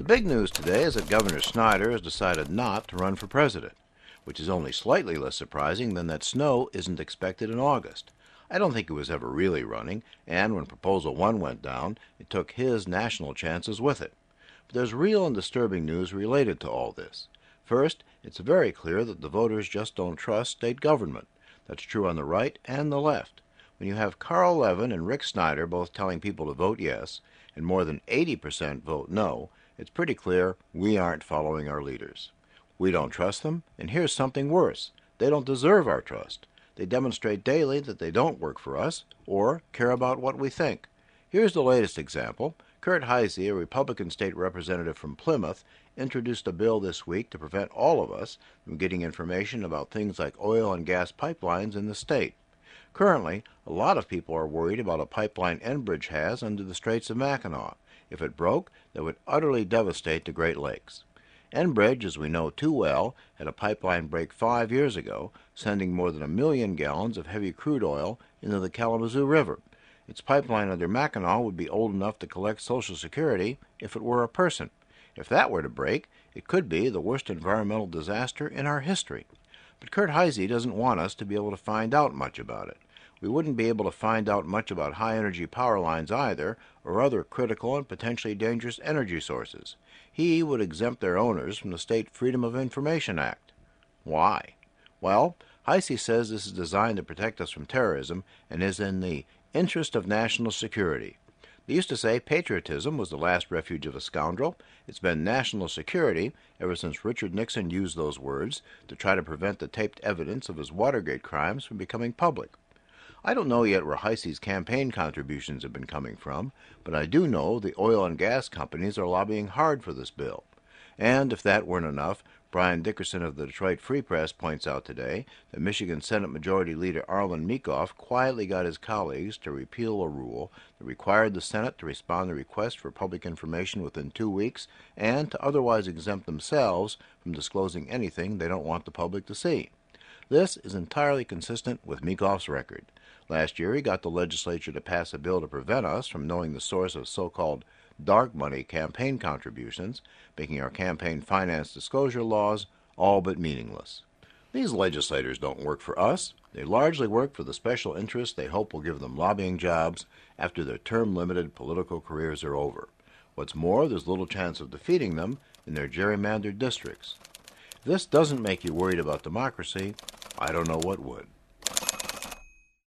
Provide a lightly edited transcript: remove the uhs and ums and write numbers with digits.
The big news today is that Governor Snyder has decided not to run for president, which is only slightly less surprising than that snow isn't expected in August. I don't think he was ever really running, and when Proposal 1 went down, it took his national chances with it. But there's real and disturbing news related to all this. First, it's very clear that the voters just don't trust state government. That's true on the right and the left. When you have Carl Levin and Rick Snyder both telling people to vote yes, and more than 80% vote no, it's pretty clear we aren't following our leaders. We don't trust them, and here's something worse. They don't deserve our trust. They demonstrate daily that they don't work for us or care about what we think. Here's the latest example. Kurt Heise, a Republican state representative from Plymouth, introduced a bill this week to prevent all of us from getting information about things like oil and gas pipelines in the state. Currently, a lot of people are worried about a pipeline Enbridge has under the Straits of Mackinac. If it broke, that would utterly devastate the Great Lakes. Enbridge, as we know too well, had a pipeline break 5 years ago, sending more than 1 million gallons of heavy crude oil into the Kalamazoo River. Its pipeline under Mackinac would be old enough to collect Social Security if it were a person. If that were to break, it could be the worst environmental disaster in our history. But Kurt Heise doesn't want us to be able to find out much about it. We wouldn't be able to find out much about high-energy power lines either, or other critical and potentially dangerous energy sources. He would exempt their owners from the State Freedom of Information Act. Why? Well, Heise says this is designed to protect us from terrorism and is in the interest of national security. They used to say patriotism was the last refuge of a scoundrel. It's been national security ever since Richard Nixon used those words to try to prevent the taped evidence of his Watergate crimes from becoming public. I don't know yet where Heise's campaign contributions have been coming from, but I do know the oil and gas companies are lobbying hard for this bill. And if that weren't enough, Brian Dickerson of the Detroit Free Press points out today that Michigan Senate Majority Leader Arlen Meekhof quietly got his colleagues to repeal a rule that required the Senate to respond to requests for public information within 2 weeks and to otherwise exempt themselves from disclosing anything they don't want the public to see. This is entirely consistent with Meekhof's record. Last year, he got the legislature to pass a bill to prevent us from knowing the source of so-called dark money campaign contributions, making our campaign finance disclosure laws all but meaningless. These legislators don't work for us. They largely work for the special interests they hope will give them lobbying jobs after their term-limited political careers are over. What's more, there's little chance of defeating them in their gerrymandered districts. If this doesn't make you worried about democracy, I don't know what would.